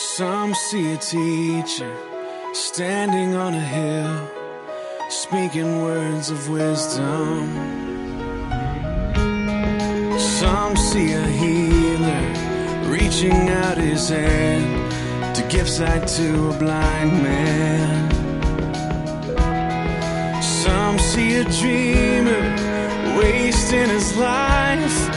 Some see a teacher standing on a hill, speaking words of wisdom. Some see a healer reaching out his hand to give sight to a blind man. Some see a dreamer wasting his life